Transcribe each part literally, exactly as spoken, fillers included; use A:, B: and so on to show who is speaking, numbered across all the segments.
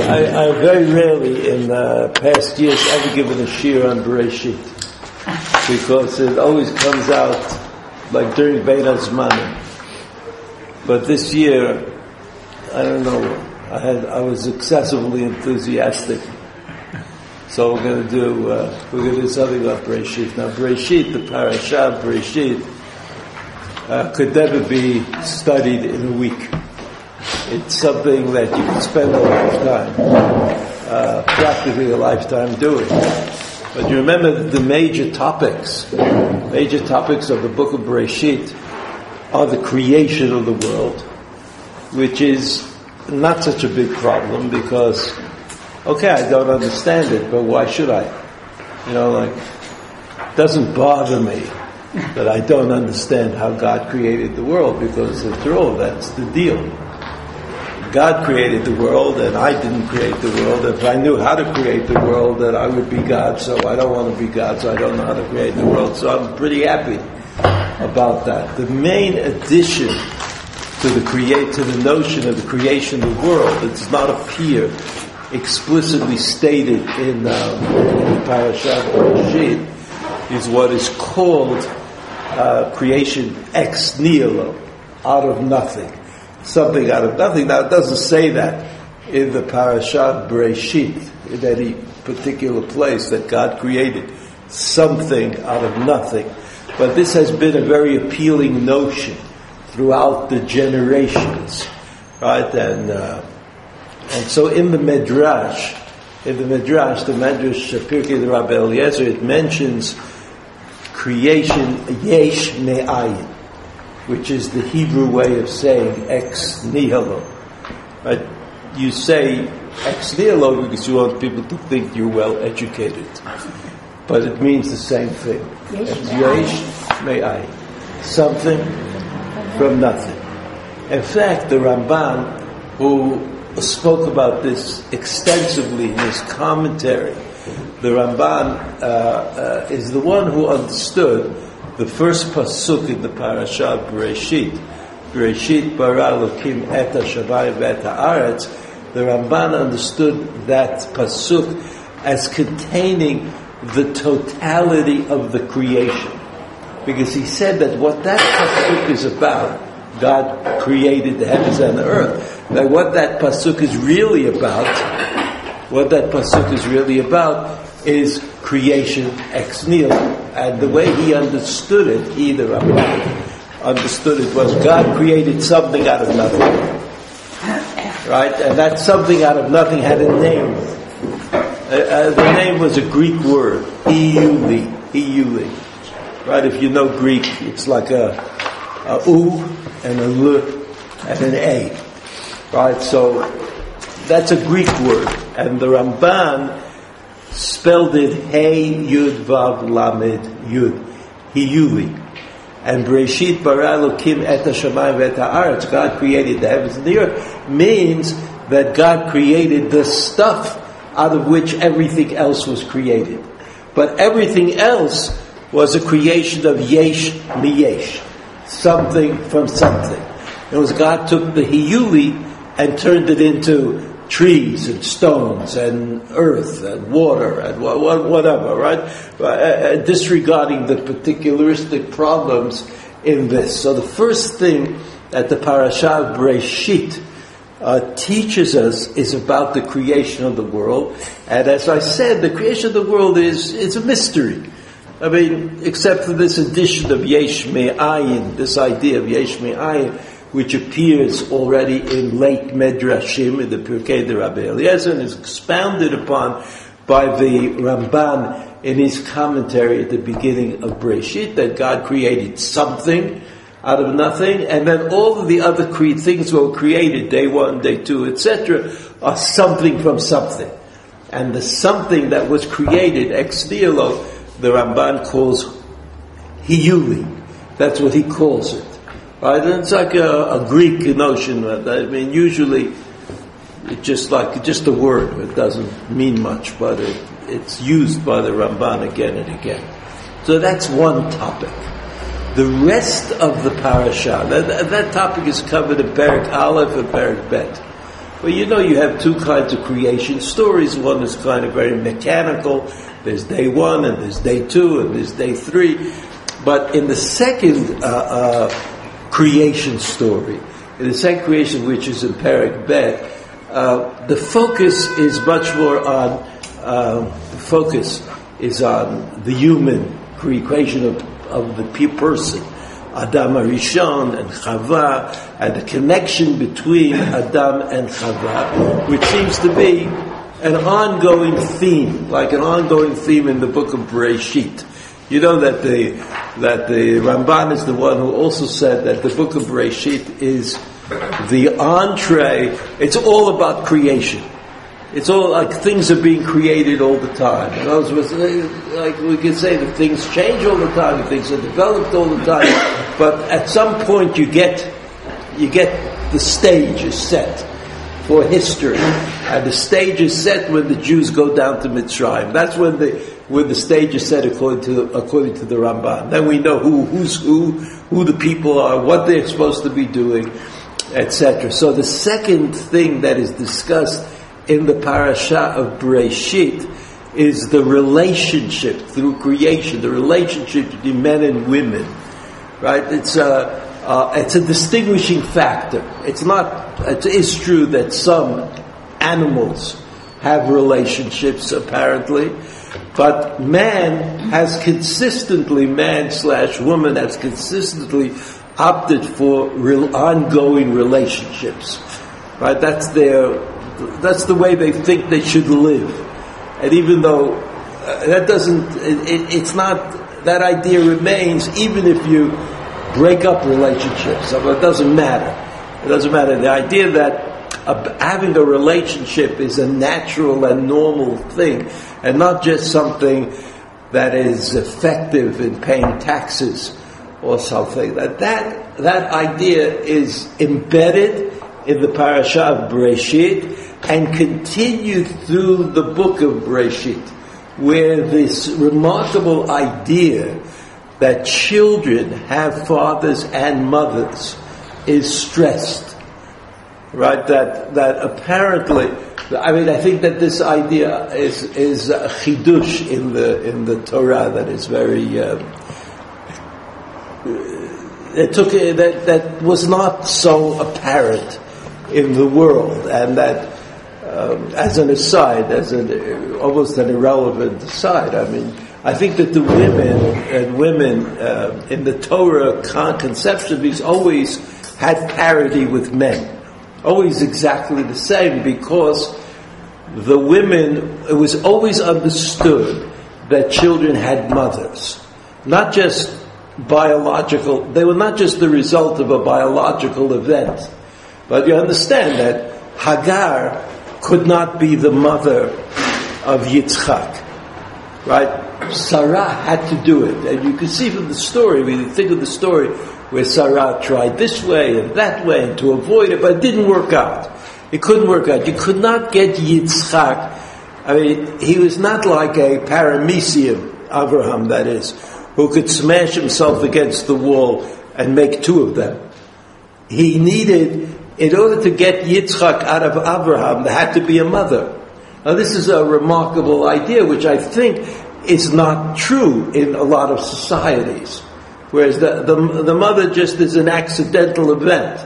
A: I, I very rarely in uh, past years ever given a shiur on Bereshit, because it always comes out like during Bein HaZmanim. But this year, I don't know, I had I was excessively enthusiastic. So we're going to do uh, we're going to do something about Bereshit. Now Bereshit, the parasha of Bereshit, uh, could never be studied in a week. It's something that you can spend a lifetime, uh, practically a lifetime doing. But you remember that the major topics, major topics of the book of Bereshit are the creation of the world, which is not such a big problem because, okay, I don't understand it, but why should I? You know, like, it doesn't bother me that I don't understand how God created the world, because after all, that's the deal. God created the world, and I didn't create the world. If I knew how to create the world, then I would be God, so I don't want to be God, so I don't know how to create the world. So I'm pretty happy about that. The main addition to the create to the notion of the creation of the world that does not appear explicitly stated in, um, in the parasha of Bereshit is what is called uh, creation ex nihilo, out of nothing. Something out of nothing. Now, it doesn't say that in the parasha of Bereshit, in any particular place, that God created something out of nothing. But this has been a very appealing notion throughout the generations, right? And uh, and so in the Midrash, in the Midrash, the Midrash Pirkei the Rabbi Eliezer, it mentions creation yesh me'ayin, which is the Hebrew way of saying ex nihilo. Right? You say ex nihilo because you want people to think you're well educated. But it means the same thing. Yesh me'ayin. Something from nothing. In fact, the Ramban, who spoke about this extensively in his commentary, the Ramban uh, uh, is the one who understood the first pasuk in the parasha of Bereshit, Bereshit bara Elokim et hashamayim ve'et haaretz. The Ramban understood that pasuk as containing the totality of the creation, because he said that what that pasuk is about, God created the heavens and the earth. That what that pasuk is really about, what that pasuk is really about, is creation ex nihilo. And the way he understood it, he, the Ramban, understood it was God created something out of nothing. Right? And that something out of nothing had a name. Uh, uh, the name was a Greek word, Iuli, Iuli. Right? If you know Greek, it's like a, a U and a L and an A. Right? So that's a Greek word. And the Ramban spelled it Hey Yud Vav Lamed Yud, Hiyuli. And Bereshit bara Elokim et hashamayim ve'et haaretz, God created the heavens and the earth, means that God created the stuff out of which everything else was created. But everything else was a creation of yesh miyesh, something from something. It was God took the Hiyuli and turned it into trees and stones and earth and water and whatever, right? Uh, disregarding the particularistic problems in this. So the first thing that the parasha of Bereshit uh, teaches us is about the creation of the world. And as I said, the creation of the world is, is a mystery. I mean, except for this addition of yesh me'ayin, this idea of yesh me'ayin, which appears already in late Medrashim, in the Pirkei de Rabbi Eliezer, and is expounded upon by the Ramban in his commentary at the beginning of Bereshit, that God created something out of nothing, and then all of the other cre- things were created, day one, day two, et cetera, are something from something. And the something that was created, ex nihilo, the Ramban calls Hiyuli. That's what he calls it. Right? And it's like a, a Greek notion. I mean, usually it's just like just a word. It doesn't mean much, but it, it's used by the Ramban again and again. So that's one topic. The rest of the parasha, that, that topic is covered in Perek Aleph and Perek Bet. Well, you know, you have two kinds of creation stories. One is kind of very mechanical. There's day one, and there's day two, and there's day three. But in the second uh, uh, creation story, in the second creation, which is in Perek Bet, uh, the focus is much more on, uh, the focus is on the human creation of, of the pe- person. Adam Arishon and Chava, and the connection between Adam and Chava, which seems to be an ongoing theme, like an ongoing theme in the book of Bereshit. You know that the that the Ramban is the one who also said that the book of Bereshit is the entree. It's all about creation. It's all like things are being created all the time. In other words, like we could say that things change all the time, that things are developed all the time. But at some point, you get you get the stage is set for history, and the stage is set when the Jews go down to Mitzrayim. That's when the when the stage is set according to according to the Ramban. Then we know who who's who, who the people are, what they're supposed to be doing, et cetera. So the second thing that is discussed in the parasha of Bereshit is the relationship through creation, the relationship between men and women, right? It's a, uh, it's a distinguishing factor. It's not, it is true that some animals have relationships apparently, but man has consistently, man slash woman has consistently opted for real ongoing relationships, right? That's their That's the way they think they should live. And even though uh, that doesn't, it, it, it's not, that idea remains even if you break up relationships. So it doesn't matter. It doesn't matter. The idea that uh, having a relationship is a natural and normal thing and not just something that is effective in paying taxes or something, that that, that idea is embedded in the parasha of Bereshit and continued through the book of Bereshit, where this remarkable idea that children have fathers and mothers is stressed, right? That that apparently, I mean, I think that this idea is is a chidush in the in the Torah that is very. Um, it took that that was not so apparent in the world, and that. Um, as an aside, as an almost an irrelevant aside, I mean, I think that the women and women uh, in the Torah con- conception, these always had parity with men, always exactly the same, because the women, it was always understood that children had mothers, not just biological. They were not just the result of a biological event, but you understand that Hagar could not be the mother of Yitzchak, right? Sarah had to do it. And you can see from the story, when you think of the story where Sarah tried this way and that way and to avoid it, but it didn't work out. It couldn't work out. You could not get Yitzchak. I mean, he was not like a paramecium, Abraham that is, who could smash himself against the wall and make two of them. He needed... In order to get Yitzchak out of Abraham, there had to be a mother. Now this is a remarkable idea, which I think is not true in a lot of societies. Whereas the the, the mother just is an accidental event.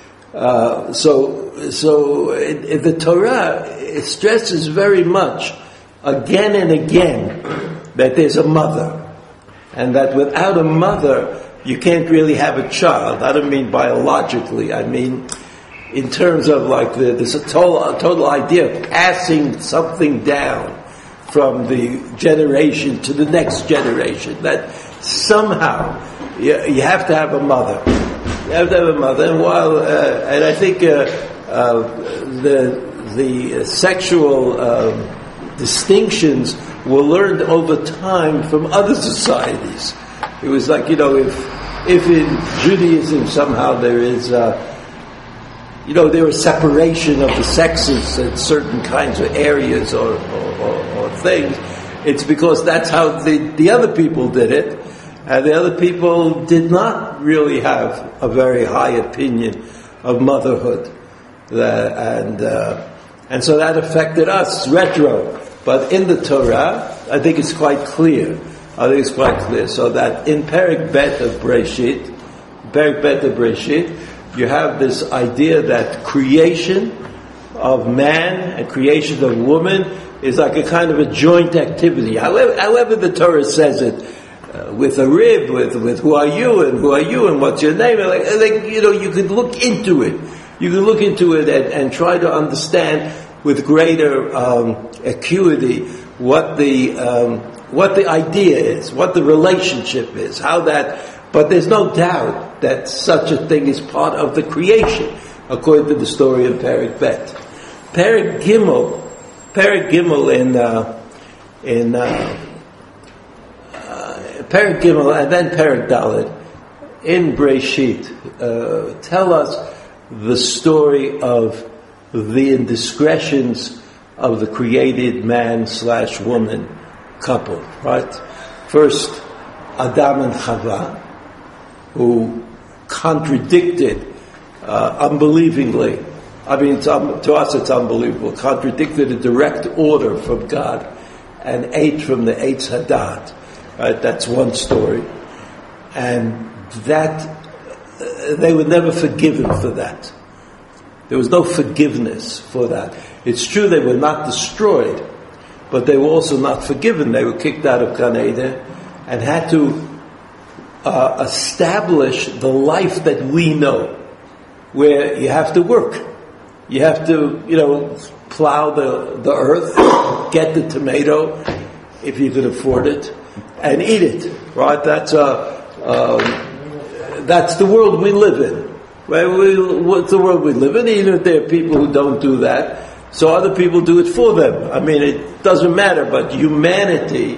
A: Uh, so so in, in the Torah, it stresses very much, again and again, that there's a mother. And that without a mother, you can't really have a child. I don't mean biologically, I mean... in terms of like the, this total, total idea of passing something down from the generation to the next generation, that somehow you, you have to have a mother. You have to have a mother. And while, uh, and I think uh, uh, the the sexual um, distinctions were learned over time from other societies. It was like, you know, if if in Judaism somehow there is uh, You know, there was separation of the sexes in certain kinds of areas or, or, or, or things. It's because that's how the, the other people did it. And the other people did not really have a very high opinion of motherhood. The, and uh, and so that affected us retro. But in the Torah, I think it's quite clear. I think it's quite clear. So that in Perek Bet of Breshit, Perek Bet of Breshit, you have this idea that creation of man and creation of woman is like a kind of a joint activity. However, however the Torah says it, uh, with a rib, with with who are you and who are you and what's your name, like, like you know, you could look into it. You can look into it and, and try to understand with greater um, acuity what the um, what the idea is, what the relationship is, how that. But there's no doubt that such a thing is part of the creation, according to the story of Perek Bet. Perek Gimel, Perek Gimel in uh, in uh, uh, Perek Gimel and then Perek Dalet in Breshit uh, tell us the story of the indiscretions of the created man slash woman couple, right? First, Adam and Chava, who contradicted uh, unbelievingly. I mean, it's un- to us it's unbelievable. Contradicted a direct order from God and ate from the Eitz Hadat. Right? That's one story. And that they were never forgiven for that. There was no forgiveness for that. It's true they were not destroyed, but they were also not forgiven. They were kicked out of Gan Eden and had to uh, establish the life that we know, where you have to work. You have to, you know, plow the, the earth, get the tomato, if you can afford it, and eat it. Right? That's a... Um, That's the world we live in. Right? We, what's the world we live in? Even if there are people who don't do that, so other people do it for them. I mean, it doesn't matter. But humanity,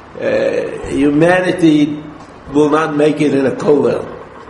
A: uh, humanity will not make it in a kollel.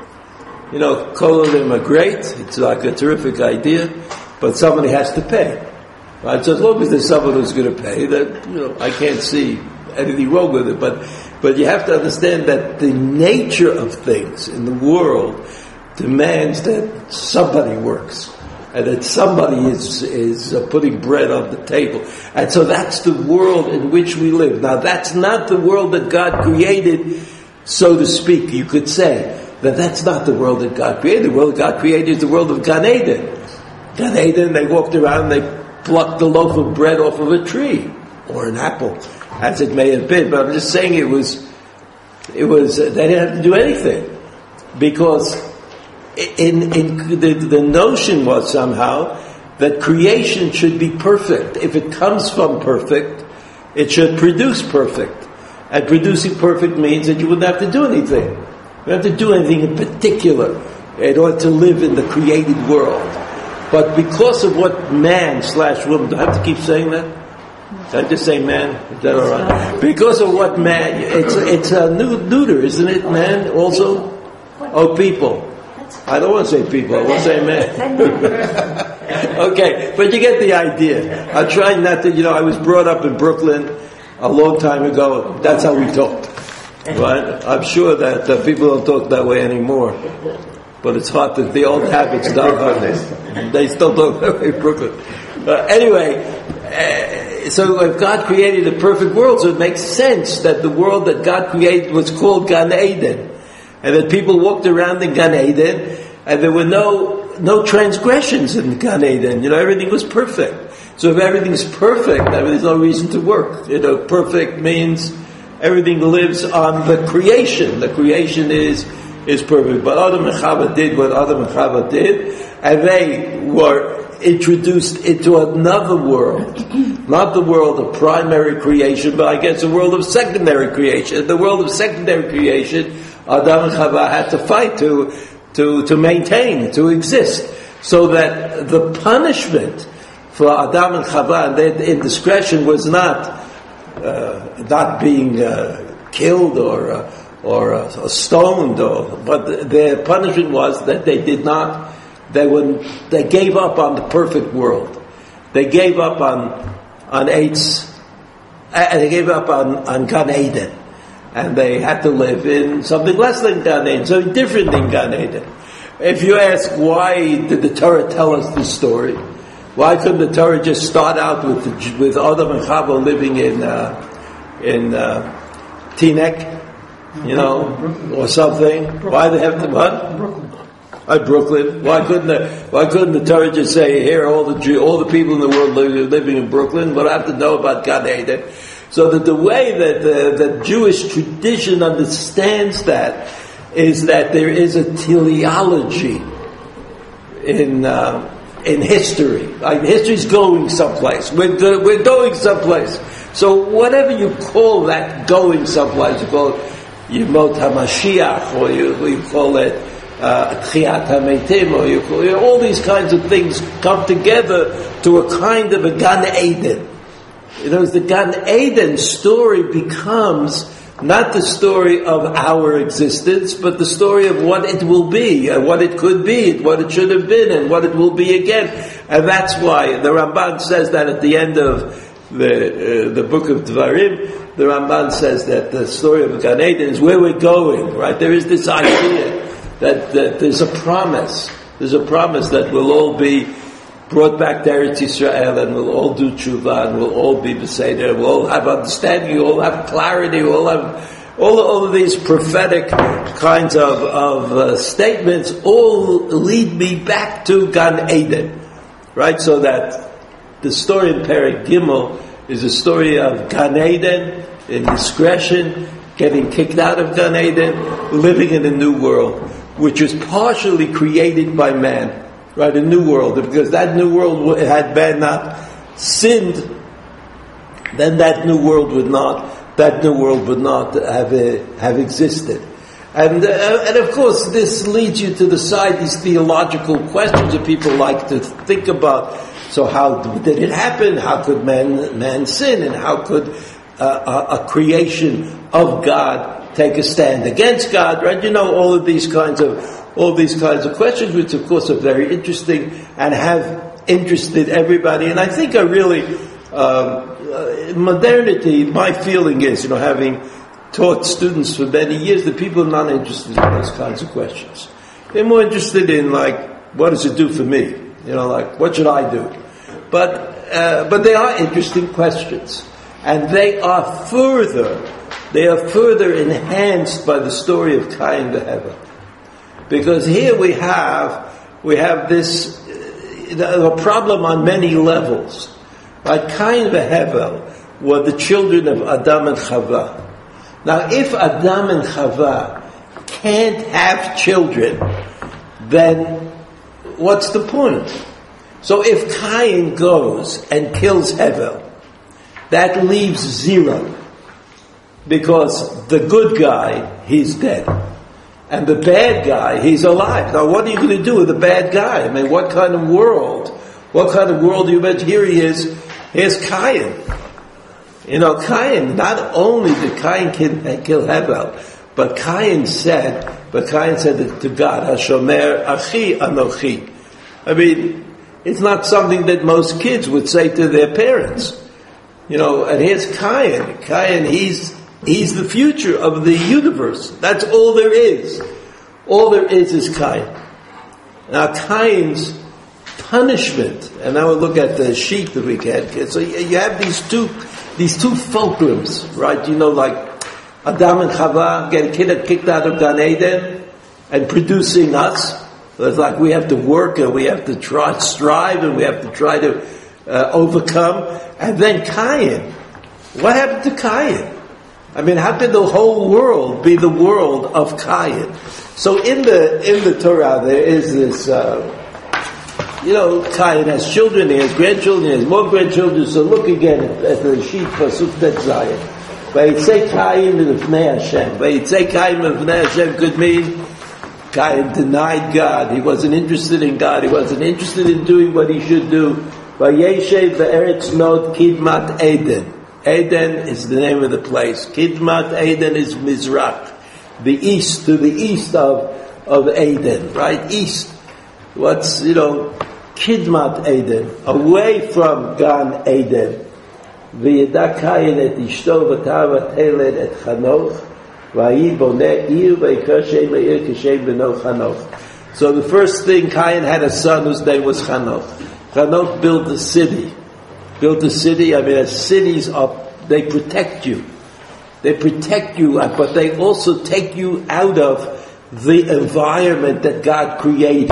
A: You know, kollelim are great. It's like a terrific idea, but somebody has to pay. Right? So as long as there's someone who's going to pay, that you know, I can't see anything wrong with it. But But you have to understand that the nature of things in the world demands that somebody works and that somebody is is uh, putting bread on the table. And so that's the world in which we live. Now that's not the world that God created, so to speak. You could say that that's not the world that God created. The world God created is the world of Gan Eden. Gan Eden, they walked around, they plucked a loaf of bread off of a tree or an apple, as it may have been, but I'm just saying it was, it was, uh, they didn't have to do anything. Because in, in, the, the notion was somehow that creation should be perfect. If it comes from perfect, it should produce perfect. And producing perfect means that you wouldn't have to do anything. You don't have to do anything in particular in order to live in the created world. But because of what man slash woman, do I have to keep saying that? Did I just say man? Is that all right? Because of what man, it's it's a neuter, isn't it? Man also? Oh, people. I don't want to say people, I want to say man. Okay, but you get the idea. I'm trying not to, you know, I was brought up in Brooklyn a long time ago. That's how we talked. Right? I'm sure that uh, people don't talk that way anymore. But it's hard that the old habits don't hurt this. They still talk that way in Brooklyn. Uh, anyway, uh, so if God created a perfect world, so it makes sense that the world that God created was called Gan Eden. And that people walked around in Gan Eden, and there were no no transgressions in Gan Eden. You know, everything was perfect. So if everything's perfect, I mean, there's no reason to work. You know, perfect means everything lives on the creation. The creation is is perfect. But Adam and Chava did what Adam and Chava did, and they were introduced into another world. Not the world of primary creation, but I guess the world of secondary creation. The world of secondary creation, Adam and Chava had to fight to, to, to maintain, to exist. So that the punishment for Adam and Chava and their indiscretion was not, uh, not being, uh, killed or, uh, or uh, stoned, or, but their punishment was that they did not, they were, they gave up on the perfect world. They gave up on, on Eitz, uh, they gave up on, on Gan Eden. And they had to live in something less than Gan Eden, something different than Gan Eden. if you ask why did the Torah tell us this story, why couldn't the Torah just start out with the, with Adam and Chava living in uh, in uh, Teaneck, you know, or something? Why they have to what? Brooklyn. At Brooklyn. Why couldn't the Why couldn't the Torah just say here all the Jew, all the people in the world living, living in Brooklyn? But I have to know about Gan Eden. So that the way that the, the Jewish tradition understands that is that there is a teleology in uh, in history. Like history's going someplace. We're go, we're going someplace. So whatever you call that going someplace, you call it Yemot HaMashiach, or you, you call it Tchiat HaMeitim, or you call it, all these kinds of things come together to a kind of a Gan Eden. You know, the Gan Eden story becomes not the story of our existence, but the story of what it will be, and what it could be, what it should have been, and what it will be again. And that's why the Ramban says that at the end of the uh, the book of Dvarim, the Ramban says that the story of Gan Eden is where we're going, right? There is this idea that, that there's a promise, there's a promise that we'll all be brought back to Eretz Yisrael, and we'll all do tshuva, and we'll all be beseder, we'll all have understanding, we'll all have clarity, we'll have all, all of these prophetic kinds of, of uh, statements all lead me back to Gan Eden, right? So that the story in Perek Gimel is a story of Gan Eden, in discretion, getting kicked out of Gan Eden, living in a new world, which was partially created by man. Right, a new world, because that new world had man not sinned, then that new world would not, that new world would not have uh, have existed. And uh, and of course, this leads you to decide these theological questions that people like to think about. So, how did it happen? How could man man sin? And how could uh, a, a creation of God take a stand against God? Right? You know, all of these kinds of. All these kinds of questions, which of course are very interesting and have interested everybody. And I think are really, um, uh, modernity, my feeling is, you know, having taught students for many years, that people are not interested in those kinds of questions. They're more interested in, like, what does it do for me? You know, like, what should I do? But, uh, but they are interesting questions. And they are further, they are further enhanced by the story of Cain Behevel. Because here we have, we have this, uh, a problem on many levels. Like Cain Behevel were the children of Adam and Chava. Now if Adam and Chava can't have children, then what's the point? So if Cain goes and kills Hevel, that leaves zero. Because the good guy, he's dead. And the bad guy, he's alive. Now what are you going to do with the bad guy? I mean, what kind of world? What kind of world do you imagine? Here he is, here's Cain. You know, Cain, not only did Cain kill, kill Hevel, but Cain said, but Cain said to God, Hashomer Achi Anochi. I mean, it's not something that most kids would say to their parents. You know, and here's Cain. Cain, he's He's the future of the universe. That's all there is. All there is is Cain. Now Cain's punishment, and now we'll look at the sheet that we can. So you have these two, these two fulcrums, right? You know, like Adam and Chava getting kicked out of Gan Eden and producing us. So it's like we have to work and we have to try, strive, and we have to try to uh, overcome. And then Cain. What happened to Cain? I mean, how could the whole world be the world of Cain? So in the in the Torah there is this, uh, you know, Cain has children, he has grandchildren, he has more grandchildren. So look again at, at the sheet Pasuk Bet Zayin. Vayitzei Cain l'fnei Hashem. Vayitzei Cain l'fnei Hashem could mean Cain denied God. He wasn't interested in God. He wasn't interested in doing what he should do. Vayeshev be'eretz Nod Kidmat Eden. Eden is the name of the place. Kidmat Eden is Mizrach, the east, to the east of of Eden, right? East. What's, you know, Kidmat Eden, away from Gan Eden. V'yeda Cain et ishto v'tava teled et Chanoch, v'yi boneh ir v'yikra shem me'ir k'shem b'no Chanoch. So the first thing, Cain had a son whose name was Hanoch. Hanoch built a city. Built a city, I mean, cities are, they protect you. They protect you, but they also take you out of the environment that God created.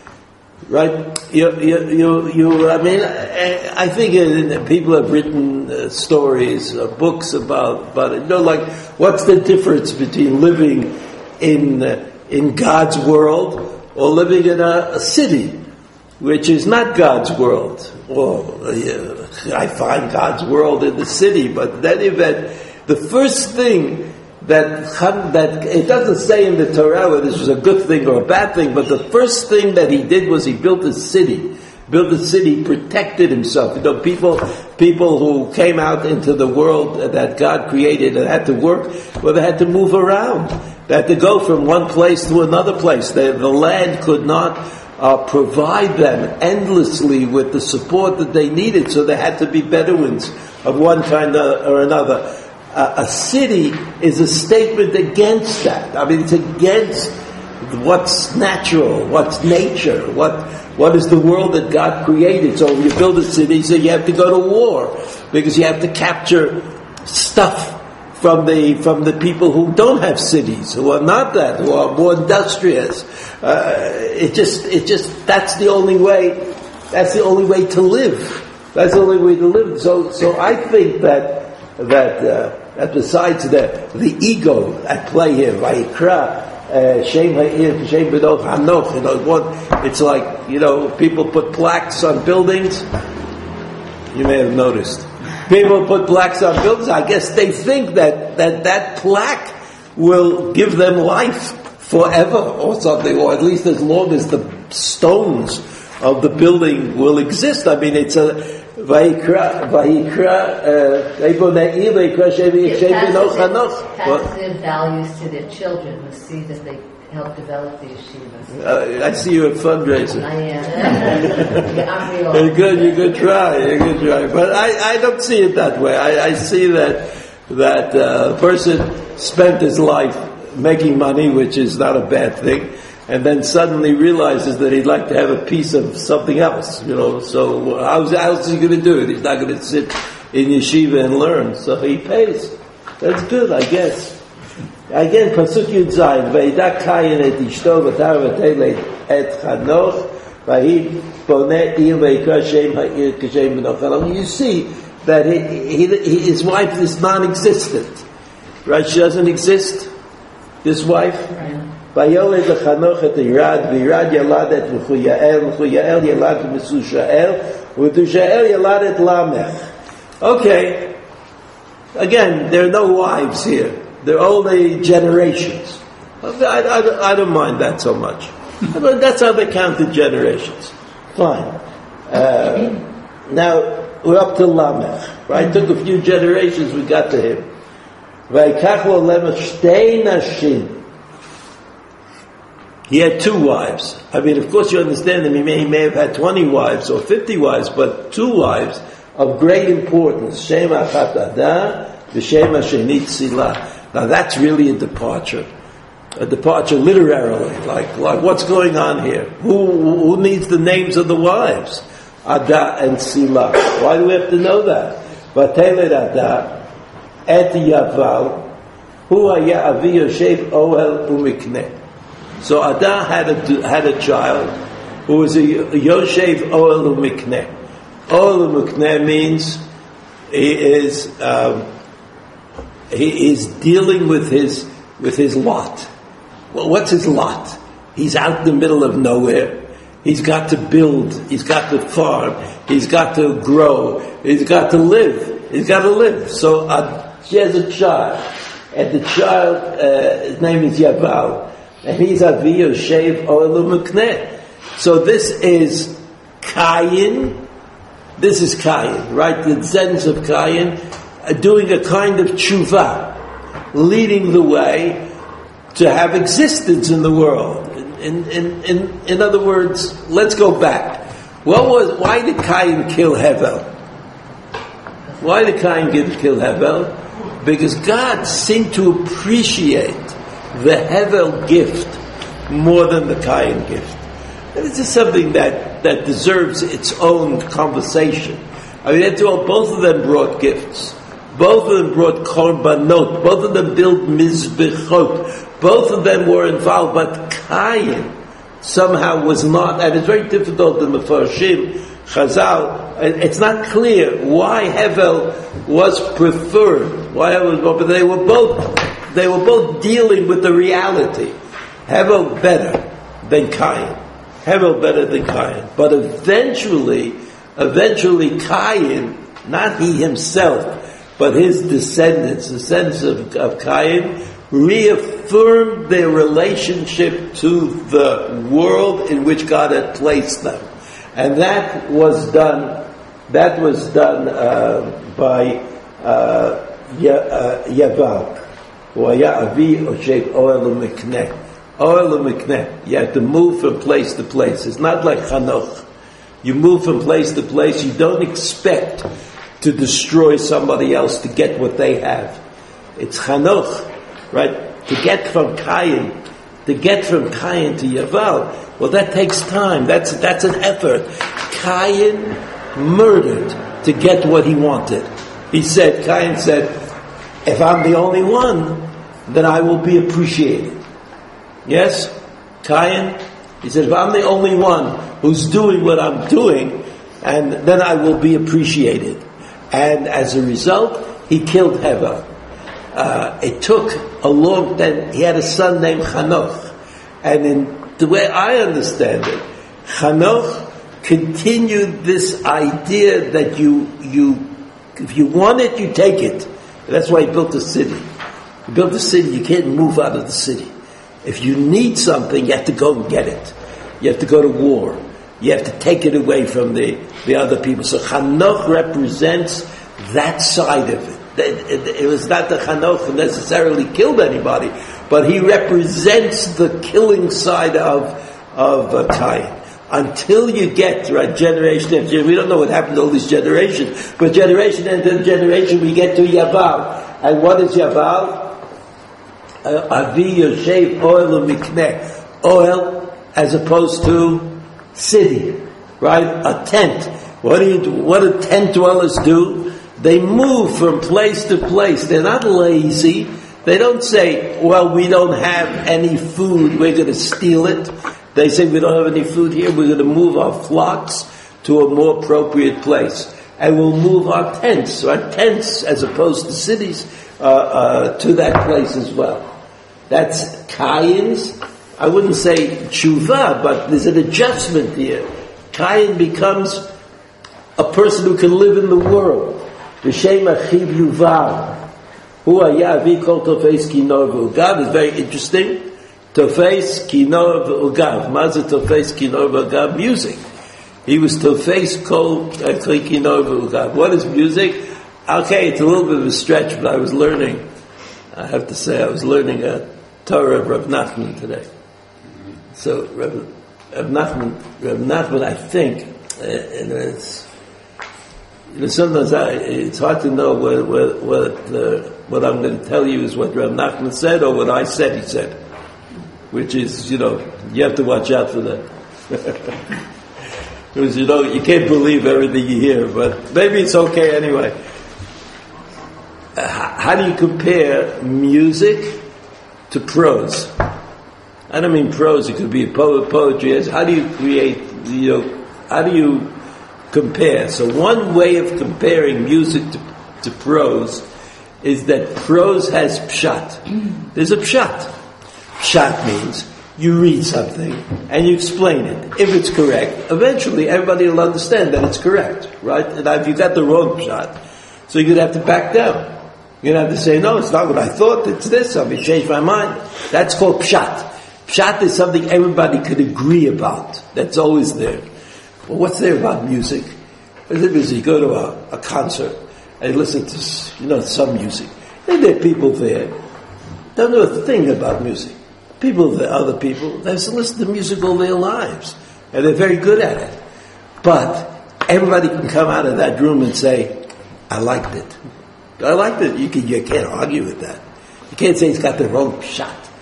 A: Right? You, you, you, you I mean, I, I think uh, people have written uh, stories, uh, books about, about it. You know, like, what's the difference between living in, uh, in God's world or living in a, a city, which is not God's world? Well, uh, I find God's world in the city, but in any event, the first thing that, that, it doesn't say in the Torah whether this was a good thing or a bad thing, but the first thing that he did was he built a city. Built a city, protected himself. You know, people, people who came out into the world that God created and had to work, well, they had to move around. They had to go from one place to another place. They, the land could not uh, provide them endlessly with the support that they needed, so they had to be Bedouins of one kind or another. Uh, a city is a statement against that. I mean, it's against what's natural, what's nature, what what is the world that God created. So when you build a city, so you have to go to war because you have to capture stuff from the from the people who don't have cities, who are not that, who are more industrious. Uh, it just it just that's the only way. That's the only way to live. That's the only way to live. So so I think that that uh, that besides the the ego at play here, Vayikra. Uh, Shem Ha'ir, Shem B'nov Hanoch, you know, what, it's like, you know, people put plaques on buildings. You may have noticed. People put plaques on buildings. I guess they think that, that that plaque will give them life forever or something, or at least as long as the stones of the building will exist. I mean, it's a, Vayikra, Vayikra, Eibonei, Vayikra, Shem B'nov Hanoch.
B: Passive values to their children who see that they help develop the yeshivas.
A: Uh, I see you at fundraising.
B: I am. Yeah, I'm real.
A: You're good, you're good try, you're good try. But I, I don't see it that way. I, I see that, that uh, a person spent his life making money, which is not a bad thing, and then suddenly realizes that he'd like to have a piece of something else, you know. So how's, how's he going to do it? He's not going to sit in yeshiva and learn. So he pays. That's good, I guess. Again, Pasuk Yud Zayin, Vayida Kayin et Ishto v'tar v'telei et Chanoch v'hi boneh ir v'yikra Shem Ha'ir k'Shem B'nov Hanoch. You see that he, he, he, his wife is non-existent. Right? She doesn't exist, this wife. Vayoled l'Chanoch et Irad, v'Irad yalad et V'chuyael, V'chuyael yalad Mesushael, V'Mesushael yalad et Lamech. Okay. Again, there are no wives here. They're only generations. I, I, I don't mind that so much. But that's how they counted generations. Fine. Uh, now, we're up to Lamech. Right? Took a few generations, we got to him. Vayikach lo Lamech shtei nashim. He had two wives. I mean, of course you understand that he may, he may have had twenty wives or fifty wives, but two wives of great importance. Shem achat Adah, v'Shem hashenit Silah. Now that's really a departure. A departure literally. Like, like what's going on here? Who, who needs the names of the wives? Adah and Silah. Why do we have to know that? Vateled Adah, et Yaval, hu haya avi yoshev ohel umikneh. So Adah had a, had a child who was a Yoshev ohel umikneh. Ohel umikneh means he is, um, he is dealing with his with his lot. Well, what's his lot? He's out in the middle of nowhere. He's got to build. He's got to farm. He's got to grow. He's got to live. He's got to live. So uh, she has a child, and the child, uh, his name is Yaval, and he's Avi Yoshev Ohel Umikneh. So this is Cain. This is Cain, right? The sense of Cain. Doing a kind of tshuva, leading the way to have existence in the world. In, in, in, in other words, let's go back. What was, why did Cain kill Hevel? Why did Cain kill Hevel? Because God seemed to appreciate the Hevel gift more than the Kayin gift. And this is something that, that deserves its own conversation. I mean, after all, both of them brought gifts. Both of them brought korbanot. Both of them built mizbechot. Both of them were involved, but Kayin somehow was not, and it's very difficult in the Mefarshim, Chazal, it's not clear why Hevel was preferred. Why Hevel was, but they were both, they were both dealing with the reality. Hevel better than Kayin. Hevel better than Kayin. But eventually, eventually Kayin, not he himself, but his descendants, the descendants of, of Kayin, reaffirmed their relationship to the world in which God had placed them. And that was done, that was done uh, by uh, Yaval, who haya avi oshev oel u'mikneh. Oel u'mikneh. You have to move from place to place. It's not like Chanoch. You move from place to place. You don't expect to destroy somebody else to get what they have. It's Chanoch. Right? To get from Kayin, to get from Kayin to Yaval, well, that takes time. That's, that's an effort. Kayin murdered to get what he wanted. He said, Kayin said, if I'm the only one, then I will be appreciated. Yes? Kayin, he said, if I'm the only one who's doing what I'm doing, and then I will be appreciated. And as a result, he killed Hevel. Uh, it took a long time. He had a son named Chanoch, and in the way I understand it, Chanoch continued this idea that you, you, if you want it, you take it. That's why he built a city. He built a city. You can't move out of the city. If you need something, you have to go and get it. You have to go to war. You have to take it away from the, the other people. So Chanoch represents that side of it. It, it, it was not that Chanoch necessarily killed anybody, but he represents the killing side of of uh, Kayin. Until you get right generation after generation, we don't know what happened to all these generations, but generation after generation, we get to Yaval. And what is Yaval? Avi Yoshev Oel Mikneh. Oel, as opposed to city, right? A tent. What do you do? What do tent dwellers do? They move from place to place. They're not lazy. They don't say, well, we don't have any food, we're going to steal it. They say, we don't have any food here, we're going to move our flocks to a more appropriate place. And we'll move our tents, our tents, as opposed to cities, uh, uh, to that place as well. That's Kayin's, I wouldn't say tshuva, but there's an adjustment here. Kayin becomes a person who can live in the world. V'shem achiv Yuval, hu haya avi kol tofes kinor v'ugav. Is very interesting. Tofes kinor v'ugav. Ma ze tofes kinor v'ugav? Music. He was tofes kol kinor v'ugav. What is music? Okay, it's a little bit of a stretch, but I was learning. I have to say, I was learning a Torah of Rav Nachman today. So Rav, Rav Nachman, Rav Nachman, I think, uh, and it's. You know, sometimes I, it's hard to know what what what, uh, what I'm going to tell you is what Rav Nachman said or what I said he said, which is, you know, you have to watch out for that. Because, you know, you can't believe everything you hear, but maybe it's okay anyway. Uh, how do you compare music to prose? I don't mean prose, it could be po- poetry. How do you create, you know, how do you compare? So one way of comparing music to, to prose is that prose has pshat. There's a pshat. Pshat means you read something and you explain it. If it's correct, eventually everybody will understand that it's correct, right? And if you got the wrong pshat, so you're going to have to back down. You're going to have to say, no, it's not what I thought, it's this, I'm going to change my mind. That's called pshat. Pshat is something everybody could agree about. That's always there. Well, what's there about music? What's there music? You go to a, a concert and listen to, you know, some music. And there are people there don't know a thing about music. People, the other people, they've listened to music all their lives, and they're very good at it. But everybody can come out of that room and say, "I liked it. I liked it." You can, you can't argue with that. You can't say it's got the wrong shot.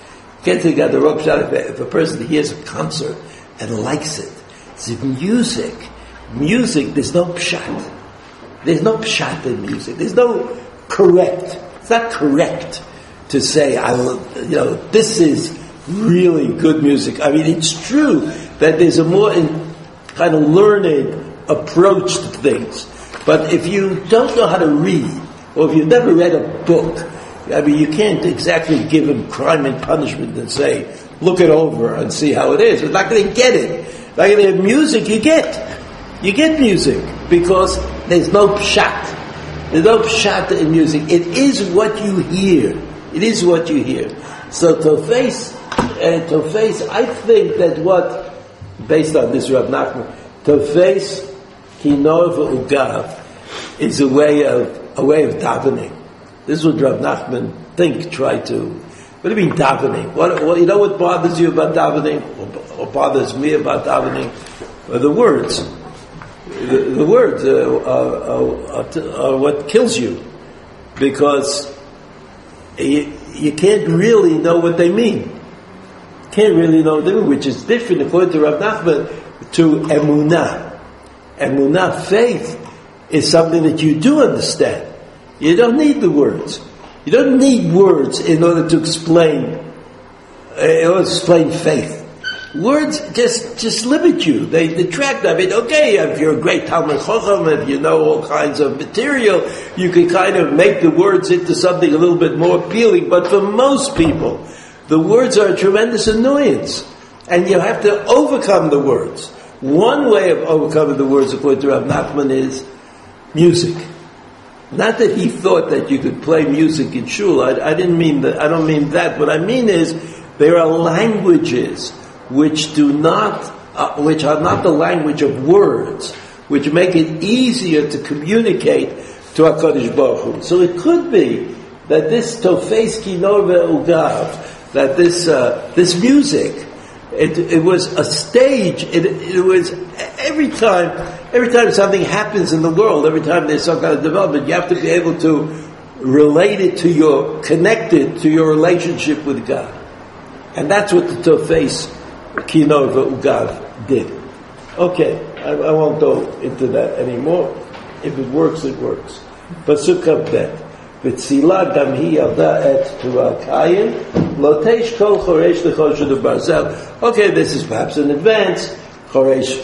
A: get together, if a person hears a concert and likes it, it's music. Music, there's no pshat. There's no pshat in music. There's no correct. It's not correct to say, I will, you know, this is really good music. I mean, it's true that there's a more in, kind of learned approach to things. But if you don't know how to read, or if you've never read a book, I mean, you can't exactly give him crime and punishment and say, look it over and see how it is. You're not going to get it. Like in music, you get. You get music because there's no pshat. There's no pshat in music. It is what you hear. It is what you hear. So Tofes, uh, Tofes, I think that what, based on this Rav Nachman, Tofes Kinor v'Ugav is a way of a way of davening. This is what Rav Nachman think try to. What do you mean davening? What, what you know what bothers you about davening, or, or bothers me about davening? Are the words. The, the words uh, are, are, are what kills you, because you, you can't really know what they mean. Can't really know what they mean, which is different, according to Rav Nachman, to emunah. Emunah, faith, is something that you do understand. You don't need the words. You don't need words in order to explain, uh, in order to explain faith. Words just, just limit you. They detract. I mean, okay, if you're a great Talmud Chacham, if you know all kinds of material, you can kind of make the words into something a little bit more appealing. But for most people, the words are a tremendous annoyance. And you have to overcome the words. One way of overcoming the words, according to Rav Nachman, is music. Not that he thought that you could play music in shul. I, I didn't mean that. I don't mean that. What I mean is there are languages which do not, uh, which are not the language of words, which make it easier to communicate to HaKadosh Baruch Hu. So it could be that this Tofes Kinor ve'Ugav, that this uh, this music, it, it was a stage. It, it was every time, every time something happens in the world, every time there's some kind of development, you have to be able to relate it to your, connect it to your relationship with God, and that's what the Tofes Kinor ve'Ugav did. Okay, I, I won't go into that anymore. If it works, it works. Pasuk Bet. V'tzila gam hi yalda et tuval kayin lo teish kol choresh l'choshed u'barzel. Okay, this is perhaps in advance. Choresh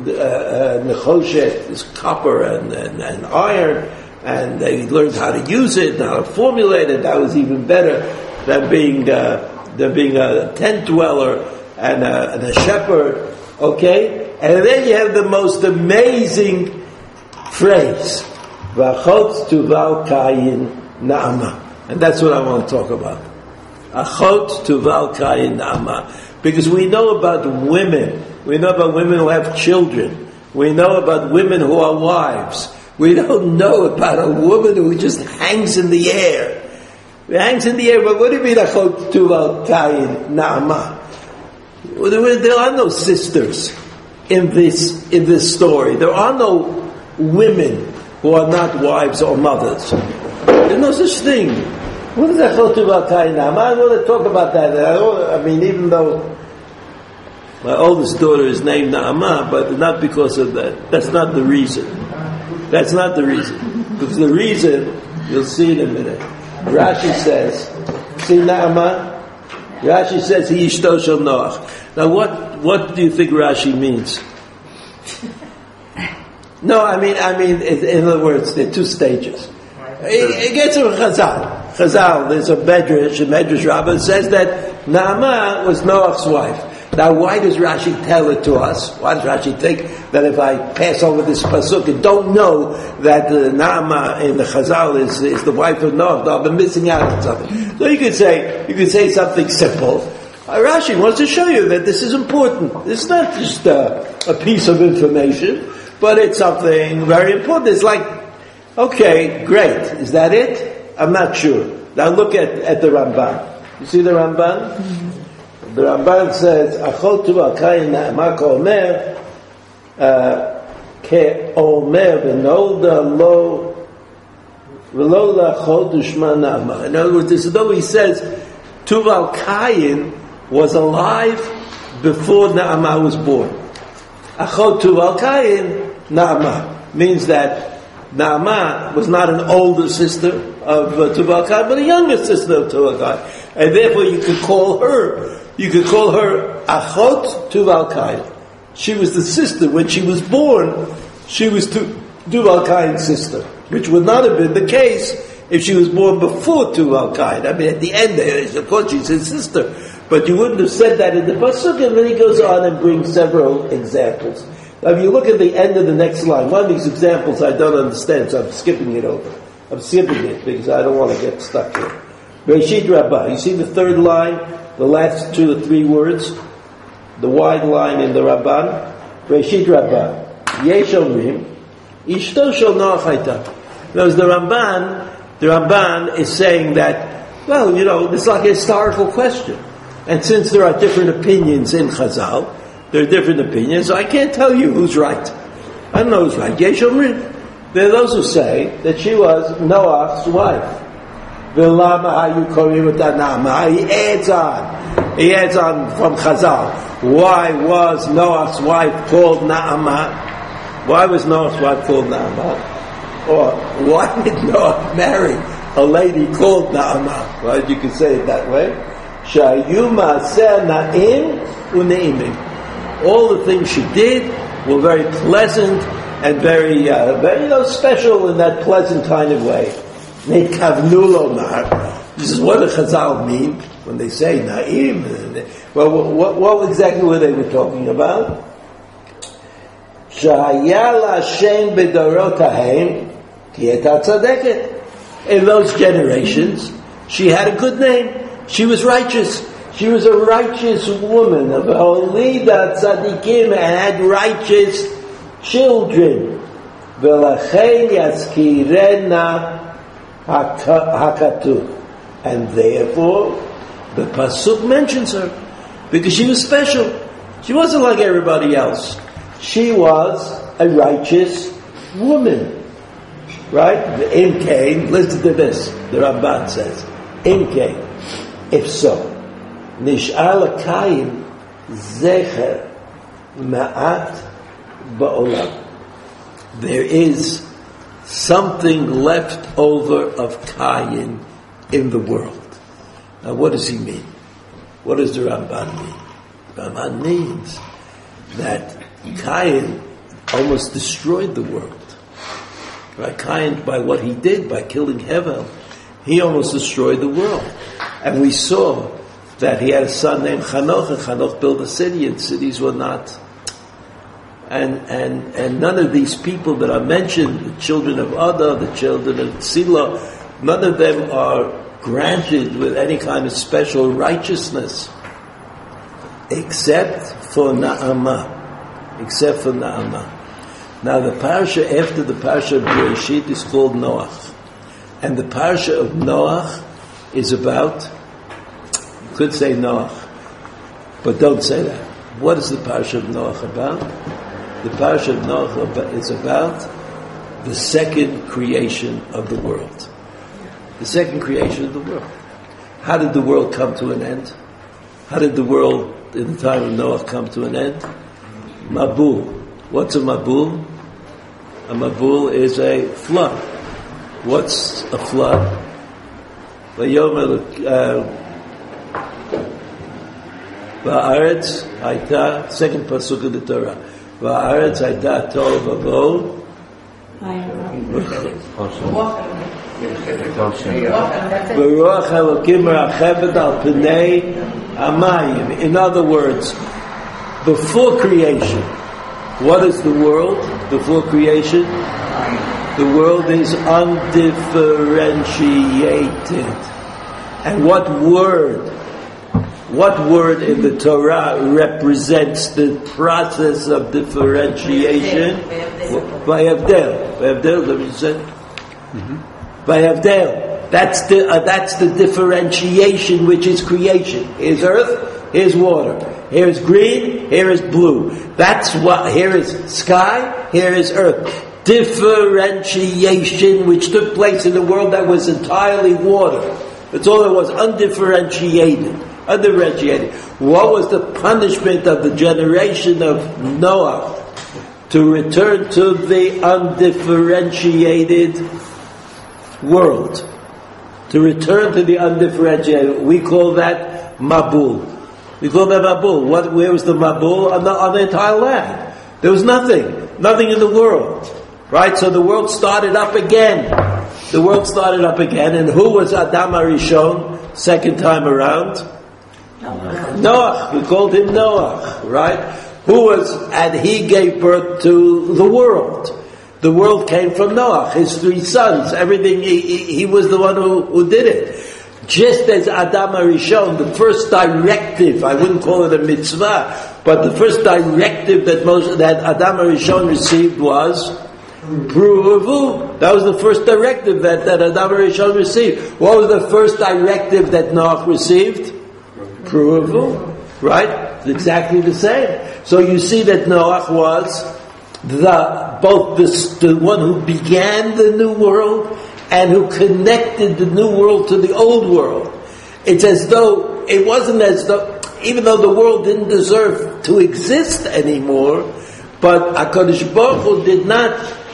A: uh, nechoshet is copper and, and, and iron, and they learned how to use it and how to formulate it. That was even better than being uh, than being a tent dweller and a, and a shepherd. Okay, and then you have the most amazing phrase, V'achot tuval kayin na'ama. And that's what I want to talk about. Achot tuval kayin na'ama. Because we know about women. We know about women who have children. We know about women who are wives. We don't know about a woman who just hangs in the air. It hangs in the air, but what do you mean achot tuval kayin na'ama? There are no sisters in this in this story. There are no women who are not wives or mothers. There's no such thing. What is that chot tuval kayin na'ama? I want to talk about that. I mean, even though my oldest daughter is named Na'ama, but not because of that. That's not the reason. That's not the reason. Because the reason, you'll see in a minute. Rashi says, see Na'ama? Rashi says, he ishto shel Noach. Now what, what do you think Rashi means? No, I mean, I mean, in other words, there are two stages. It, it gets from Chazal. Chazal, there's a Medrash, a Medrash Rabbah says that Na'ama was Noach's wife. Now, why does Rashi tell it to us? Why does Rashi think that if I pass over this pasuk and don't know that uh, Naama in the Chazal is, is the wife of Noach, I've been missing out on something. So you could say, you could say something simple. Uh, Rashi wants to show you that this is important. It's not just uh, a piece of information, but it's something very important. It's like, okay, great. Is that it? I'm not sure. Now look at, at the Ramban. You see the Ramban? Mm-hmm. The Ramban says, "Achot tuval kayin na'ama k'omer k'omer v'nolda lo v'lo la'achot u'shma na'ama." In other words, it's as though he says, "Tuval kayin was alive before Naamah was born. Achot Tuval Kain, Naamah, means that Naamah was not an older sister of uh, Tuval Kain, but a younger sister of Tuval Kain. And therefore you could call her, you could call her Achot Tuval Kain. She was the sister. When she was born, she was Tuval Kain's sister, which would not have been the case if she was born before Tuval Kain. I mean, at the end there, of course she's his sister. But you wouldn't have said that in the Pasuk, and then he goes on and brings several examples. Now, if you look at the end of the next line, one of these examples I don't understand, so I'm skipping it over. I'm skipping it because I don't want to get stuck here. Reshit Rabbah. You see the third line, the last two or three words, the wide line in the Rabban. Reshit Rabbah. Yesh Omrim, Ishto Shel Noach Hayta. Now, the Ramban, the Ramban is saying that, well, you know, it's like a historical question. And since there are different opinions in Chazal, there are different opinions, so I can't tell you who's right. I don't know who's right. Yesh Omrim. There are those who say that she was Noach's wife. V'lama hayu korim et Naamah. He adds on. He adds on from Chazal. Why was Noach's wife called Naamah? Why was Noach's wife called Naamah? Or why did Noach marry a lady called Naamah? Right? You can say it that way. Shayu ma'aseh na'im u'ne'imim. All the things she did were very pleasant and very, uh, very, you know, special in that pleasant kind of way. Nekavnu lomar. This is what the Chazal mean when they say na'im. Well, what, what exactly were they were talking about? Shahaya l'Hashem b'dorotahem ki eta tzadeket. In those generations, she had a good name. She was righteous. She was a righteous woman of Holida Tzadikim and had righteous children. V'lachein yaskirena hakatu. And therefore, the Pasuk mentions her. Because she was special. She wasn't like everybody else. She was a righteous woman. Right? The Im Kain, listen to this. The Ramban says, Im Kain. If so, Nish'al Kain Zecher Ma'at Ba'olam. There is something left over of Kain in the world. Now what does he mean? What does the Ramban mean? Ramban means that Kain almost destroyed the world. Right? Kain, by what he did, by killing Hevel, he almost destroyed the world. And we saw that he had a son named Chanoch, and Chanoch built a city, and cities were not. And and and none of these people that are mentioned, the children of Ada, the children of Tzila, none of them are granted with any kind of special righteousness, except for Naamah. Except for Naamah. Now the parasha after the parasha of Bereshit is called Noach. And the parasha of Noach is about, you could say Noach, but don't say that. What is the parasha of Noach about? The parasha of Noach is about the second creation of the world. The second creation of the world. How did the world come to an end? How did the world in the time of Noach come to an end? Mabul. What's a Mabul? A Mabul is a flood. What's a flood? Va'aretz hayta, second pasuk of the Torah. Va'aretz hayta tol v'vo. V'ruach Elokim merachabet al pnei hamayim. In other words, before creation, what is the world before creation? The world is undifferentiated. And what word, what word in the Torah represents the process of differentiation? Vayavdel. Vayavdel, let me say. Vayavdel. That's the, uh, that's the differentiation which is creation. Here's earth, here's water. Here's green, here is blue. That's what, here is sky, here is earth. Differentiation which took place in a world that was entirely water. That's all it was, undifferentiated. undifferentiated. What was the punishment of the generation of Noah? To return to the undifferentiated world. To return to the undifferentiated. We call that Mabul. We call that Mabul. What, where was the Mabul? On the, on the entire land. There was nothing. Nothing in the world. Right? So the world started up again. The world started up again. And who was Adam HaRishon second time around? Noah. Noah. We called him Noah. Right? Who was, and he gave birth to the world. The world came from Noah, his three sons, everything, he, he, he was the one who, who did it. Just as Adam HaRishon, the first directive, I wouldn't call it a mitzvah, but the first directive that most, that Adam HaRishon received was, Pru'uvu. That was the first directive that, that Adam HaRishon received. What was the first directive that Noah received? Pru'uvu. Right? It's exactly the same. So you see that Noah was the both the, the one who began the new world and who connected the new world to the old world. It's as though, it wasn't as though, even though the world didn't deserve to exist anymore, but HaKadosh Baruch Hu did not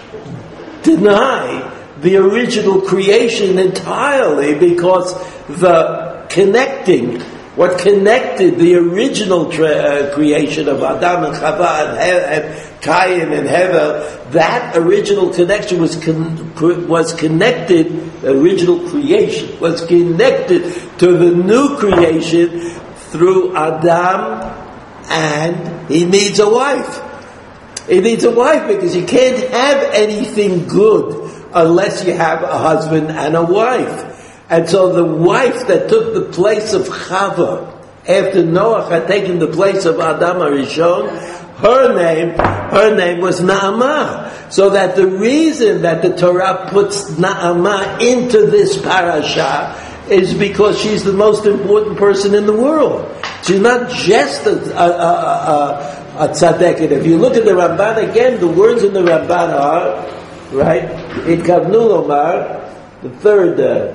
A: deny the original creation entirely, because the connecting, what connected the original tra- uh, creation of Adam and Chava and, he- and Cain and Hevel, that original connection was con- was connected, the original creation was connected to the new creation through Adam, and he needs a wife. He needs a wife because you can't have anything good unless you have a husband and a wife. And so the wife that took the place of Chava after Noah had taken the place of Adam HaRishon, her name, her name was Naamah. So that the reason that the Torah puts Naamah into this parasha is because she's the most important person in the world. She's not just a, a, a, a, a tzaddiket. If you look at the Ramban again, the words in the Ramban are, right, Itkavnu Lomar, the third, uh,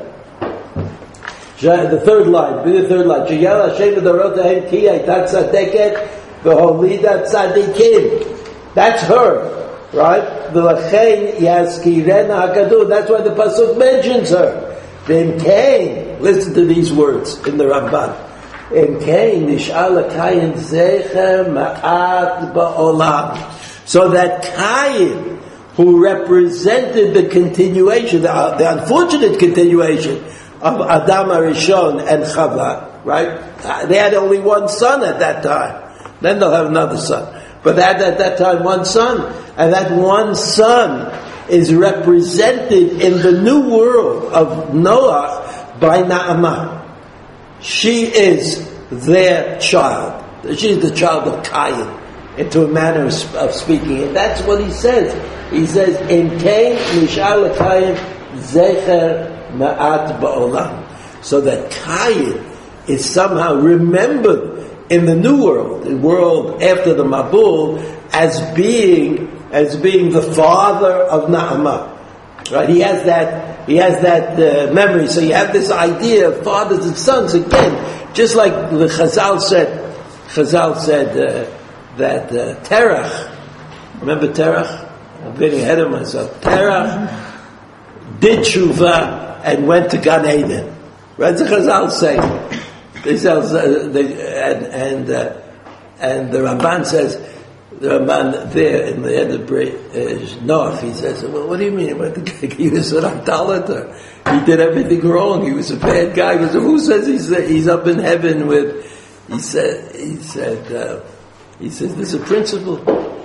A: the third line, be the third line. Sheyal Hashem v'dorotahem ki hayta tzaddiket v'holida tzaddikim. That's her, right? V'lachein yaskirena hakadur. That's why the pasuk mentions her. Then Cain, listen to these words in the Ramban. In Cain nish'al Cain zecher ma'at ba'olam. So that Cain, who represented the continuation, the, uh, the unfortunate continuation of Adam HaRishon and Chava, right? They had only one son at that time. Then they'll have another son. But they had at that time one son. And that one son is represented in the new world of Noah by Naamah. She is their child. She's the child of Cain, into a manner of speaking. And that's what he says. He says, in Cain, Nish'al Cain, Zecher Ma'at Ba'olam. So that Cain is somehow remembered in the new world, the world after the Mabul, as being, as being the father of Naamah. Right? He has that, he has that uh, memory. So you have this idea of fathers and sons again, just like the Chazal said, Chazal said uh, that uh, Terach, remember Terach? I'm getting ahead of myself. Terach did tshuva and went to Gan Eden. Right? The Chazal say. They say, uh, they, and and uh, and the Ramban says, the Ramban there in the end of uh, Noah, he says, well, what do you mean? He was an idolater. He did everything wrong. He was a bad guy. He was, who says he's he's up in heaven with? He said he said uh, he says there's a principle.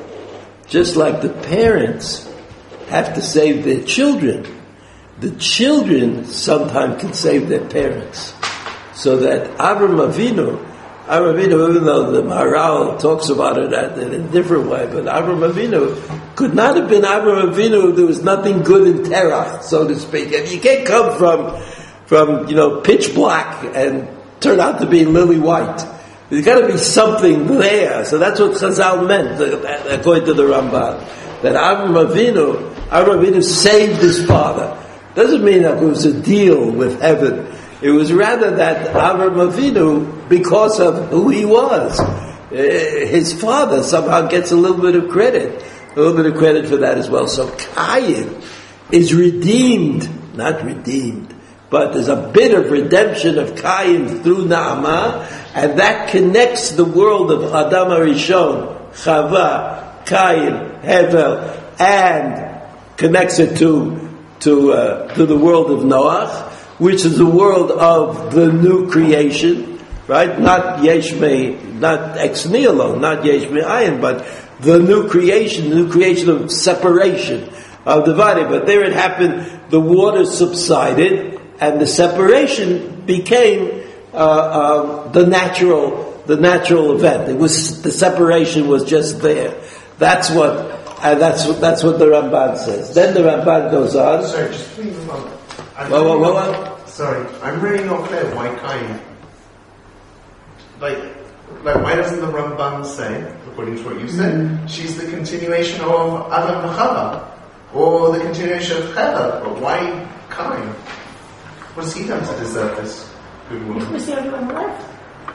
A: Just like the parents have to save their children, the children sometimes can save their parents. So that Avram Avinu, Avram Avinu, even though the Maharal talks about it in a different way, but Avram Avinu could not have been Avram Avinu if there was nothing good in Terach, so to speak. And you can't come from, from, you know, pitch black and turn out to be lily white. There's got to be something there. So that's what Chazal meant, according to the Ramban. That Avram Avinu, Avram Avinu saved his father. Doesn't mean that it was a deal with heaven. It was rather that Avraham Avinu, because of who he was, uh, his father somehow gets a little bit of credit, a little bit of credit for that as well. So Cain is redeemed, not redeemed, but there's a bit of redemption of Cain through Naamah, and that connects the world of Adam HaRishon, Chava, Cain, Hevel, and connects it to to uh, to the world of Noach, which is the world of the new creation, right? Not Yesh Me, not Ex Nihilo, not Yesh Me Ayin, but the new creation, the new creation of separation, of dividing. But there it happened, the waters subsided, and the separation became uh, uh, the natural, the natural event. It was, the separation was just there. That's what, and that's what, that's what the Ramban says. Then the Ramban goes on.
C: Sorry, just please a moment. I'm
A: Well, well,
C: really
A: well,
C: not-
A: well.
C: Sorry, I'm really not clear why Cain. Like, like why doesn't the Ramban say, according to what you said, mm. she's the continuation of Adam and Chava, or the continuation of Chava? But why Cain? What has he done to deserve this good
D: He
C: woman?
D: was the only one left.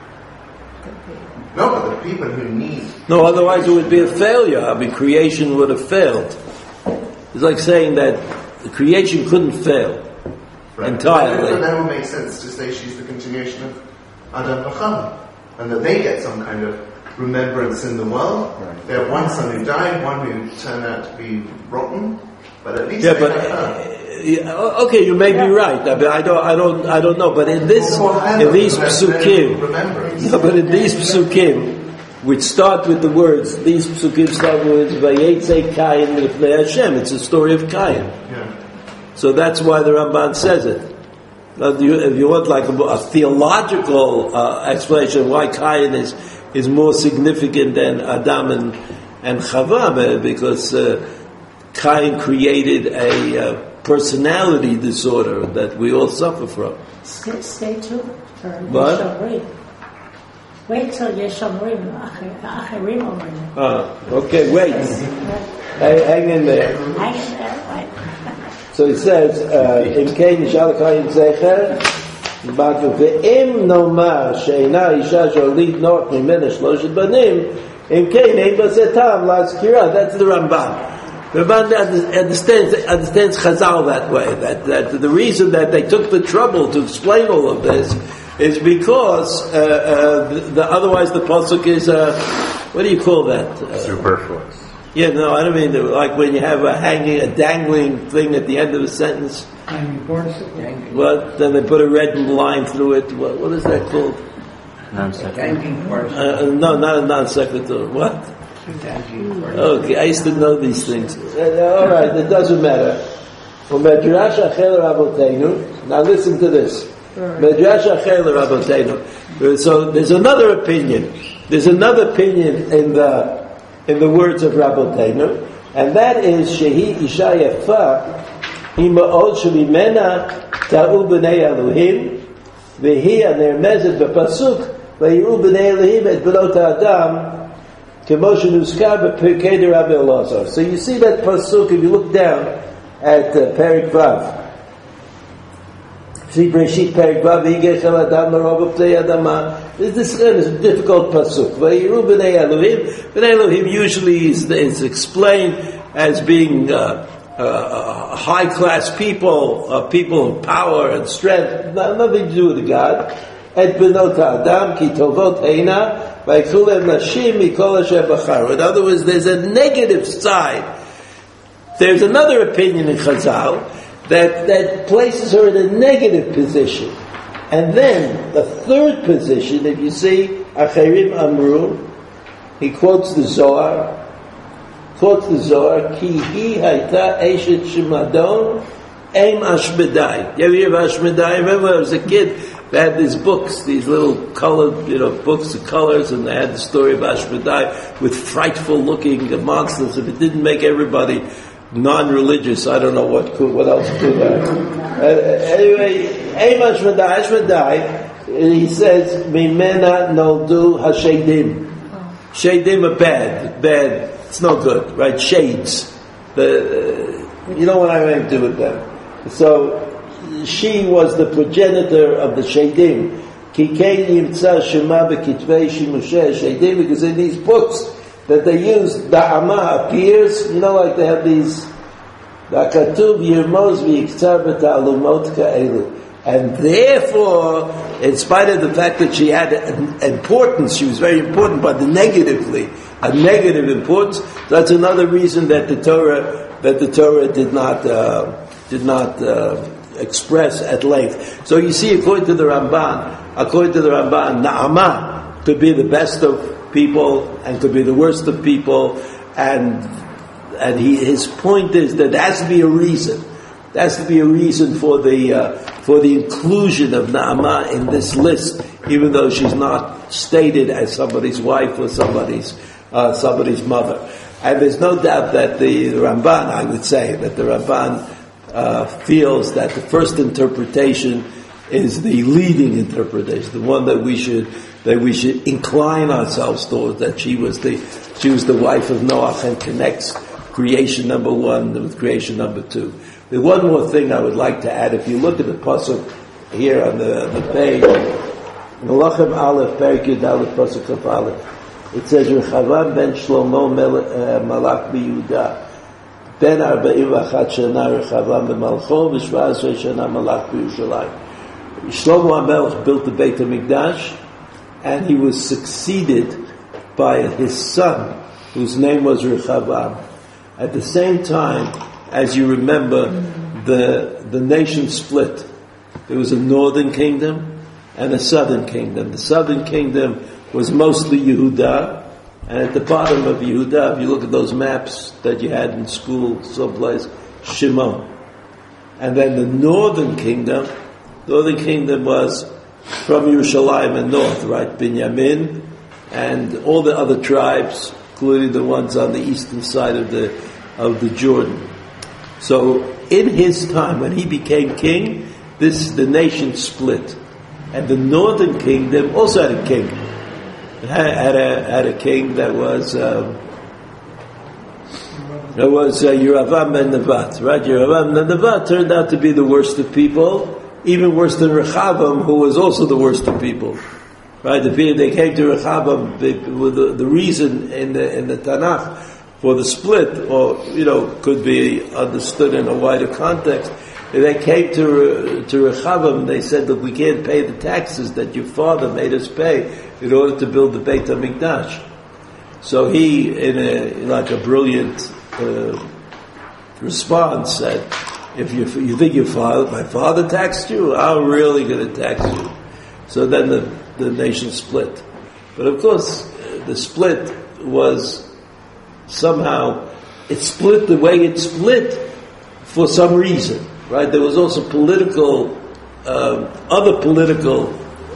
C: No, but the people who need.
A: No, otherwise it would be a failure. I mean, creation would have failed. It's like saying that the creation couldn't fail
C: Right.
A: entirely.
C: But then it would make sense to say she's the continuation of Adam and Chava, and that they get some kind of remembrance in the world. Right. They have one son who died, one who turned out to be rotten, but at least
A: Yeah,
C: they
A: but
C: have her.
A: uh, yeah, okay, you may be right. I mean, I don't, I don't, I don't know. But in this, in these psukim, no, but in these psukim, which start with the words, these psukim start with Vayetze Cain Lifnei Hashem. It's a story of Cain.
C: Yeah.
A: So that's why the Ramban says it. Now, if, you, if you want like a, a theological uh, explanation of why Cain is is more significant than Adam and and Chava, because uh, Cain created a uh, personality disorder that we all suffer from.
D: Stay, stay tuned for
A: What?
D: Yeshomrim. Wait till Yeshomrim, Acherim Omrim.
A: Ah, okay, wait. Hey, hang in there.
D: Hang in there, right?
A: So he says, "Im kein yishal kain zecher, ba'du ve'im nomar she'ina isha sholit noach mimena shloshet banim, im kein ein basetam la'skira." That's the Ramban. The Ramban understands understands Chazal that way. That that the reason that they took the trouble to explain all of this is because uh, uh, the, the, otherwise the pasuk is uh, what do you call that? Uh,
E: Superfluous.
A: Yeah, no, I don't mean the, like when you have a hanging, a dangling thing at the end of a sentence. Well, then they put a red line through it. What, what is that called?
E: Non-sequitur.
A: Uh, no, not a non sequitur. What? Okay, I used to know these things. Uh, all right, it doesn't matter. Medrash Achel Rabotenu. Now listen to this. Medrash Achel Rabotenu. So there's another opinion. There's another opinion in the. in the words of Rabbeinu, and that is Shehi Isha Yafa Ima'od Shemimena Ta'u B'nei Elohim V'hi Anermezet B'Pasuk V'yiru B'nei Elohim Et B'not Adam K'mo Shenuskar B'Pirkei de Rabbi Elazar. So you see that Pasuk, if you look down at uh, Perik Vav, see Breshit Perik Vav V'higechel Adam L'Rov B'Pnei Adama. This is a difficult pasuk. Vayiru b'nei Elohim. B'nei Elohim usually is, is explained as being uh, uh, high class people, uh, people of power and strength. Not, nothing to do with God. Et b'not Adam ki tovot heina vaychulem nashim mikol asher b'charu. In other words, there's a negative side. There's another opinion in Chazal that that places her in a negative position. And then, the third position, if you see, Acherim Amru, he quotes the Zohar, quotes the Zohar, Ki hi hayta eshet shemadon, aim Ashmedai. You ever hear of Ashmedai? I remember when I was a kid, they had these books, these little colored, you know, books of colors, and they had the story of Ashmedai with frightful looking monsters. If it didn't make everybody non-religious, I don't know what could, what else could have. Uh, anyway, Eim Ashmedai, Ashmedai, he says, Mimena noldu hashedim. Shedim are bad, bad, it's no good, right? Shades. The, uh, you know what I'm going to do with them. So, she was the progenitor of the Shedim. Ki kein yimtza shema b'kitvei shimushei Shedim, because in these books that they use, Na'ama appears, you know, like they have these, Katuv Yirmoz v'yiktzar b'ta'alumot ka'elu. And therefore, in spite of the fact that she had an importance, she was very important, but negatively, a negative importance, that's another reason that the Torah, that the Torah did not, uh, did not, uh, express at length. So you see, according to the Ramban, according to the Ramban, Na'ama could be the best of people and could be the worst of people, and and he, his point is that there has to be a reason. There has to be a reason for the uh, for the inclusion of Na'ama in this list, even though she's not stated as somebody's wife or somebody's uh, somebody's mother. And there's no doubt that the Ramban, I would say, that the Ramban uh, feels that the first interpretation is the leading interpretation, the one that we should that we should incline ourselves towards. That she was the she was the wife of Noach and connects creation number one with creation number two. The one more thing I would like to add, if you look at the pasuk here on the, the page, Melachim Aleph, Perik Yud Aleph, pasuk of Aleph, it says, Rechavam ben Shlomo Malach b'Yehuda, ben arba'im v'achat shana Rechavam b'Malcho, v'shva asrei shana Malach b'Yerushalayim. Shlomo HaMelech built the Beit HaMikdash, and he was succeeded by his son, whose name was Rechavam. At the same time, as you remember, the the nation split. There was a northern kingdom and a southern kingdom. The southern kingdom was mostly Yehuda, and at the bottom of Yehuda, if you look at those maps that you had in school someplace, Shimon. And then the northern kingdom, northern kingdom was from Yerushalayim and north, right? Binyamin and all the other tribes, including the ones on the eastern side of the of the Jordan. So in his time, when he became king, this the nation split, and the northern kingdom also had a king. It had, had a had a king that was um, that was uh, Yeravam ben Nevat, right? Yeravam ben Nevat turned out to be the worst of people, even worse than Rechavam, who was also the worst of people. Right? The people they came to Rechavam, they, with the, the reason in the in the Tanakh for the split, or, you know, could be understood in a wider context. They came to to Rechavam, they said that we can't pay the taxes that your father made us pay in order to build the Beit HaMikdash. So he, in a, like a brilliant uh, response, said, if you, you think your father, my father taxed you, I'm really going to tax you. So then the, the nation split. But of course, the split was somehow, it split the way it split for some reason, right? There was also political, uh, other political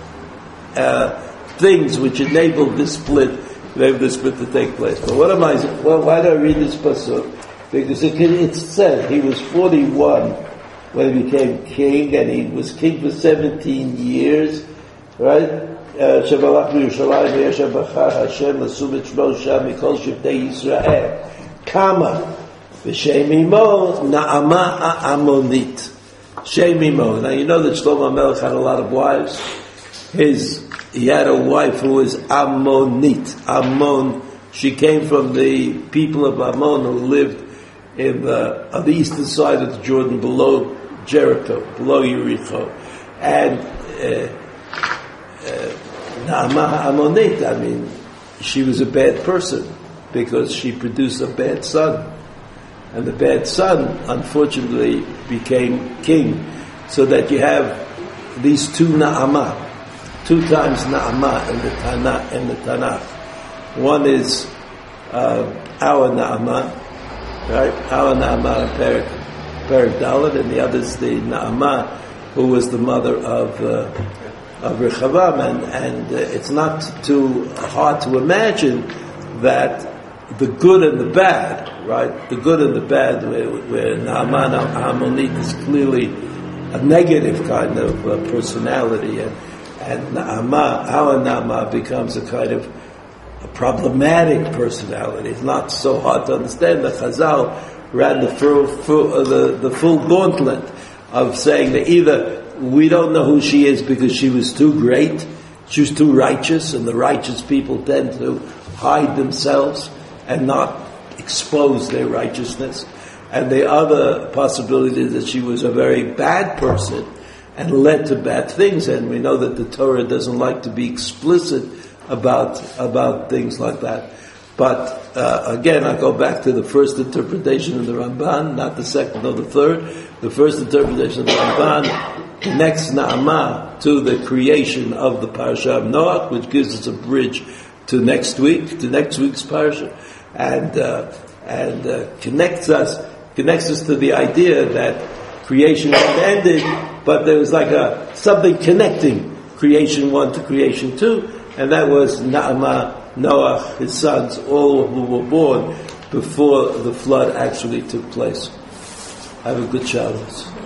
A: uh, things which enabled this split, enabled this split to take place. But what am I, well, why do I read this pasuk? Because it, it said he was forty-one when he became king, and he was king for seventeen years, right? Shabalach Yerushalayim v'yeshav b'char Hashem l'sum et shmo sham mikol shivtei Yisrael. Kama v'shem imo Na'ama ha'amonit. Shem imo. Now you know that Shlomo HaMelech had a lot of wives. His he had a wife who was Ammonit. Ammon. She came from the people of Ammon who lived in the on the eastern side of the Jordan, below Jericho, below Jericho, and. Uh, uh, Na'ama Ammonit, I mean, she was a bad person because she produced a bad son. And the bad son, unfortunately, became king. So that you have these two Na'ama, two times Na'ama in the Tanakh. In the Tanakh. One is uh, our Na'ama, right? Our Na'ama, Perik, Perik Dalet, and the other is the Na'ama, who was the mother of uh, of Rechavam, and, and uh, it's not too hard to imagine that the good and the bad, right? The good and the bad, where, where Naaman Ammonit is clearly a negative kind of uh, personality, and, and Naama, our Naama, becomes a kind of a problematic personality. It's not so hard to understand. The Chazal ran the full, full, uh, the, the full gauntlet of saying that either we don't know who she is because she was too great, she was too righteous, and the righteous people tend to hide themselves and not expose their righteousness. And the other possibility is that she was a very bad person and led to bad things. And we know that the Torah doesn't like to be explicit about about things like that. But uh, again, I go back to the first interpretation of the Ramban, not the second or the third. The first interpretation of the Ramban connects Na'amah to the creation of the Parasha of Noach, which gives us a bridge to next week, to next week's Parasha, and uh, and uh, connects us connects us to the idea that creation had ended, but there was like a something connecting creation one to creation two, and that was Na'amah, Noach, his sons, all who were born before the flood actually took place. Have a good Shabbos.